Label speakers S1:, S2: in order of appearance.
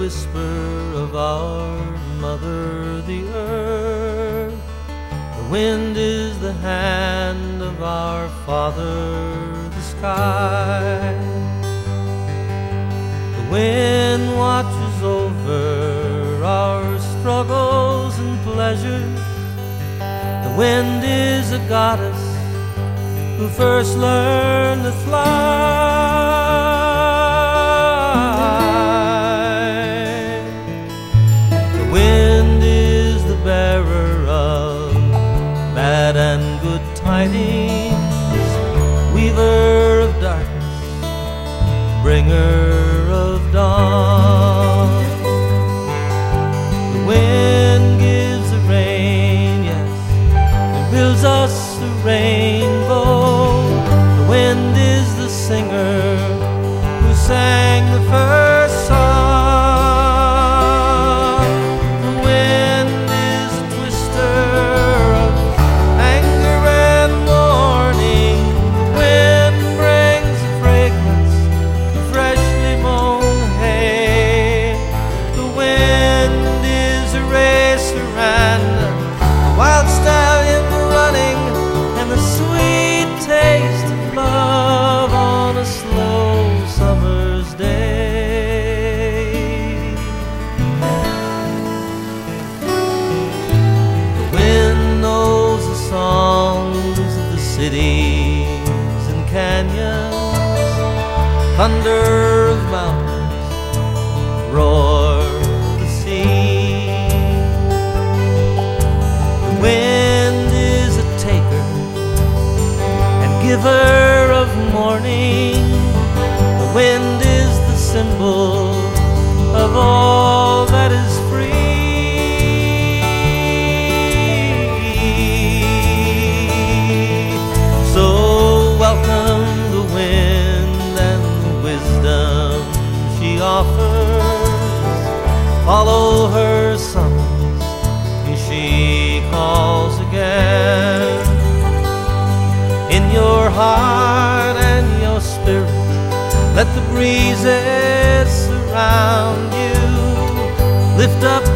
S1: whisper of our mother, the earth. The wind is the hand of our father, the sky. The wind watches over our struggles and pleasures. The wind is a goddess who first learned to fly. The wind is the bearer of bad and good tidings, weaver of darkness, bringer of dawn. The wind gives the rain, yes, and builds us a rainbow. The wind is the singer who sang the first song. The wind is a twister of anger and mourning. The wind brings the fragrance of freshly mown hay. The wind is a racer and a wild stallion running, and the sweet taste of love on a slow summer's day. The wind knows the songs of the cities and canyons, thunder of mountains, roar of the sea. The wind is a taker and giver of morning. The wind is the symbol of all that is free. So welcome the wind and the wisdom she offers. Follow her summons and she calls again. In your heart and your spirit, let the breezes surround you. Lift up